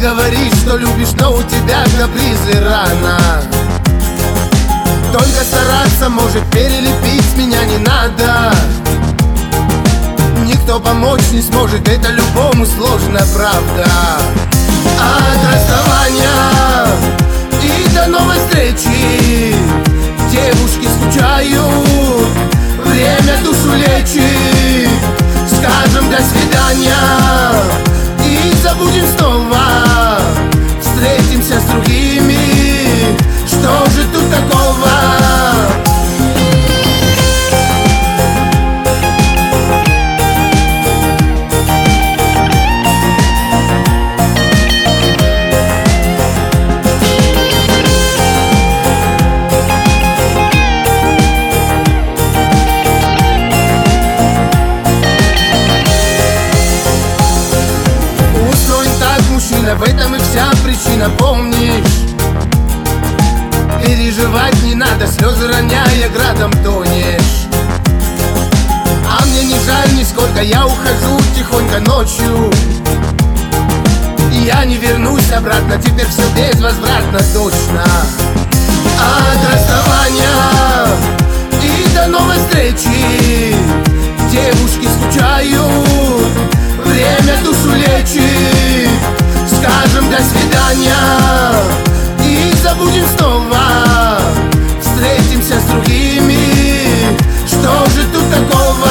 говоришь, что любишь, но у тебя капризы рано. Только стараться, может, перелепить меня не надо. Никто помочь не сможет, это любому сложно, правда. От расставания и до новой встречи девушки скучают, время душу лечит. Скажем до свидания и забудем снова, встретимся с другими, что же тут такого? В этом и вся причина, помнишь? Переживать не надо, слезы роняя градом тонешь. А мне не жаль нисколько, я ухожу тихонько ночью. И я не вернусь обратно, теперь все безвозвратно точно. От расставания и до новой встречи девушки скучают, время душу лечит. Скажем до свидания и забудем снова, встретимся с другими, что же тут такого?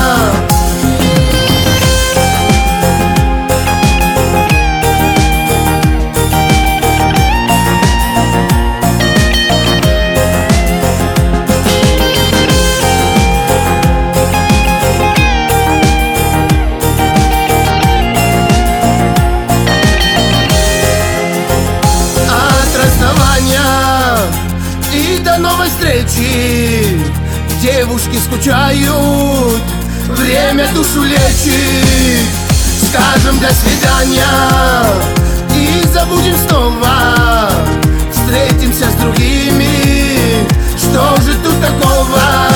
И до новой встречи девушки скучают, время душу лечит. Скажем до свидания и забудем снова, встретимся с другими, что же тут такого?